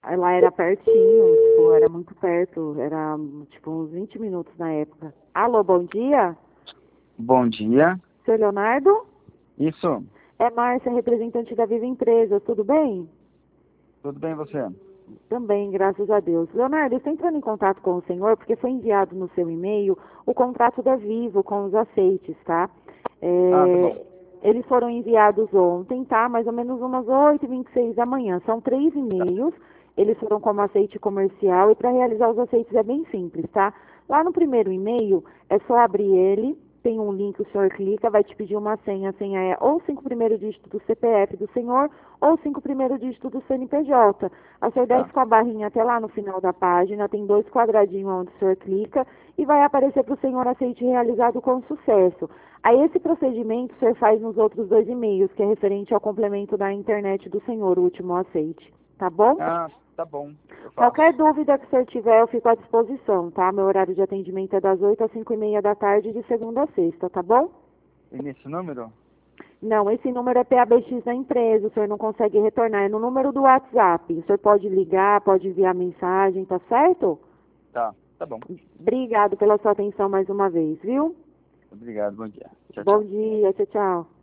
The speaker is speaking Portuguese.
Ela era pertinho, tipo, era muito perto, era tipo uns 20 minutos na época. Alô, bom dia? Bom dia. Seu Leonardo? Isso, É Márcia, representante da Viva Empresa, tudo bem? tudo bem você? Também, graças a Deus. Leonardo, eu estou entrando em contato com o senhor porque foi enviado no seu e-mail o contrato da Vivo com os aceites, tá? Ah, tá bom. Eles foram enviados ontem, tá? Mais ou menos umas 8h26 da manhã. São três Tá, e-mails. Eles foram como aceite comercial e para realizar os aceites é bem simples, tá? Lá no primeiro e-mail é só abrir ele, tem um link, o senhor clica, vai te pedir uma senha. A senha é ou 5 primeiros dígitos do CPF do senhor ou 5 primeiros dígitos do CNPJ. A senhor tá. desce com a barrinha até lá no final da página, tem dois quadradinhos onde o senhor clica e vai aparecer para o senhor aceite realizado com sucesso. Aí esse procedimento o senhor faz nos outros dois e-mails, que é referente ao complemento da internet do senhor, o último aceite. Tá bom? Ah, tá bom, eu Qualquer faço. dúvida que o senhor tiver, eu fico à disposição, tá? Meu horário de atendimento é das 8 às 5h30 da tarde, de segunda a sexta, tá bom? E nesse número? Não, esse número é PABX da empresa, o senhor não consegue retornar, é no número do WhatsApp. O senhor pode ligar, pode enviar mensagem, tá certo? Tá bom. Obrigado pela sua atenção mais uma vez, viu? Obrigado, bom dia. Tchau, Bom tchau. dia, tchau, tchau.